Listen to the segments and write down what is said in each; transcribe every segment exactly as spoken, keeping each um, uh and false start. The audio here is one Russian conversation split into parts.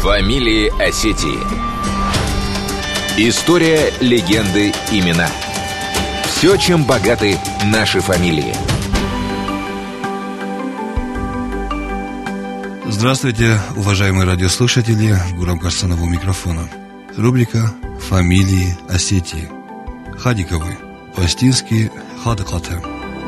Фамилии Осетии. История, легенды, имена. Все, чем богаты наши фамилии. Здравствуйте, уважаемые радиослушатели. Гурам Карсанов у микрофона. Рубрика «Фамилии Осетии». Хадиковы. По-астински Хадыкаты.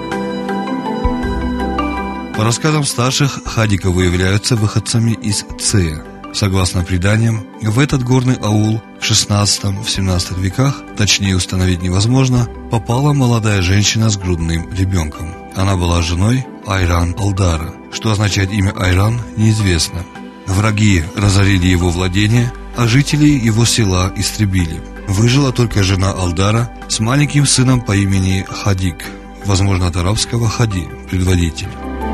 По рассказам старших, Хадиковы являются выходцами из Цея. Согласно преданиям, в этот горный аул в шестнадцатом-семнадцатом веках, точнее установить невозможно, попала молодая женщина с грудным ребенком. Она была женой Айран Алдара. Что означает имя Айран, неизвестно. Враги разорили его владения, а жители его села истребили. Выжила только жена Алдара с маленьким сыном по имени Хадик, возможно, от арабского Хади, предводитель.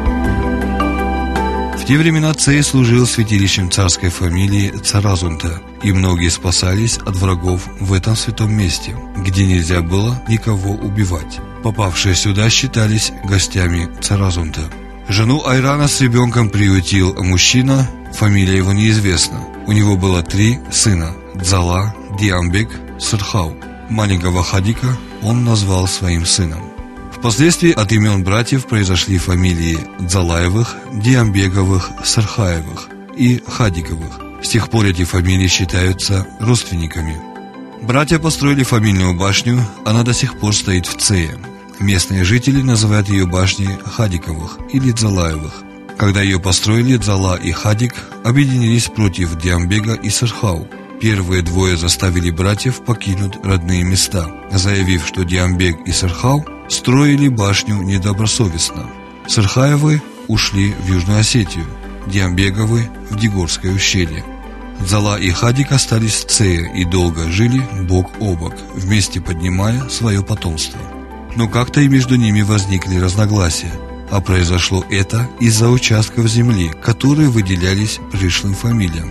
В те времена Цей служил святилищем царской фамилии Царазунта, и многие спасались от врагов в этом святом месте, где нельзя было никого убивать. Попавшие сюда считались гостями Царазунта. Жену Айрана с ребенком приютил мужчина, фамилия его неизвестна. У него было три сына – Дзала, Диамбек, Сырхау. Маленького Хадика он назвал своим сыном. Впоследствии от имен братьев произошли фамилии Дзалаевых, Диамбеговых, Сырхаевых и Хадиковых. С тех пор эти фамилии считаются родственниками. Братья построили фамильную башню, она до сих пор стоит в Цее. Местные жители называют ее башней Хадиковых или Дзалаевых. Когда ее построили, Дзала и Хадик объединились против Диамбега и Сырхау. Первые двое заставили братьев покинуть родные места, заявив, что Диамбег и Сырхау строили башню недобросовестно. Сырхаевы ушли в Южную Осетию, Диамбеговы в Дигорское ущелье. Дзала и Хадик остались в Цее и долго жили бок о бок, вместе поднимая свое потомство. Но как-то и между ними возникли разногласия, а произошло это из-за участков земли, которые выделялись пришлым фамилиям.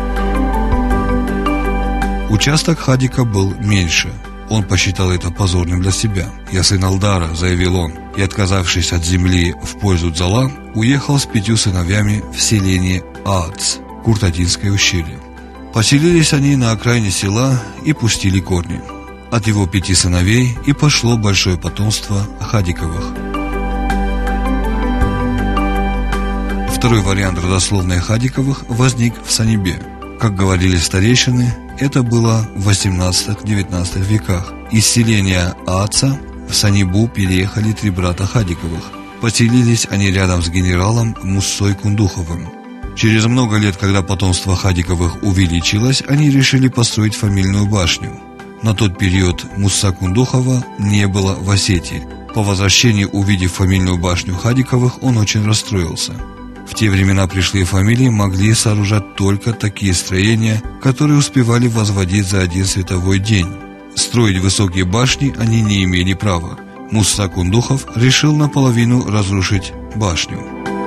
Участок Хадика был меньше. Он посчитал это позорным для себя. «Я сын Алдара», — заявил он, и, отказавшись от земли в пользу Дзала, уехал с пятью сыновьями в селение Аац, Куртатинское ущелье. Поселились они на окраине села и пустили корни. От его пяти сыновей и пошло большое потомство Хадиковых. Второй вариант родословной Хадиковых возник в Санибе. Как говорили старейшины, это было в восемнадцатом-девятнадцатом веках. Из селения Ааца в Санибу переехали три брата Хадиковых. Поселились они рядом с генералом Муссой Кундуховым. Через много лет, когда потомство Хадиковых увеличилось, они решили построить фамильную башню. На тот период Мусса Кундухова не было в Осетии. По возвращении, увидев фамильную башню Хадиковых, он очень расстроился. В те времена пришлые фамилии могли сооружать только такие строения, которые успевали возводить за один световой день. Строить высокие башни они не имели права. Мусса Кундухов решил наполовину разрушить башню.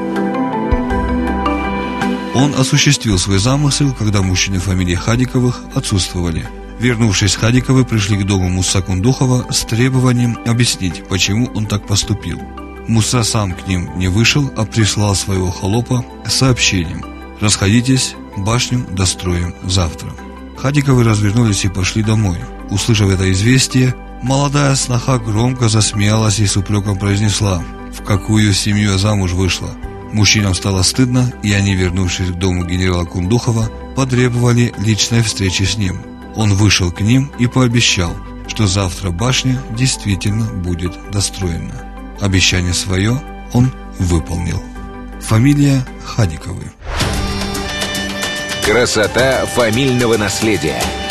Он осуществил свой замысел, когда мужчины фамилии Хадиковых отсутствовали. Вернувшись, Хадиковы пришли к дому Мусса Кундухова с требованием объяснить, почему он так поступил. Мусса сам к ним не вышел, а прислал своего холопа с сообщением: «Расходитесь, башню достроим завтра». Хадиковы развернулись и пошли домой. Услышав это известие, молодая сноха громко засмеялась и с упреком произнесла: «В какую семью я замуж вышла?» Мужчинам стало стыдно, и они, вернувшись к дому генерала Кундухова, потребовали личной встречи с ним. Он вышел к ним и пообещал, что завтра башня действительно будет достроена. Обещание свое он выполнил. Фамилия Хадиковы. Красота фамильного наследия.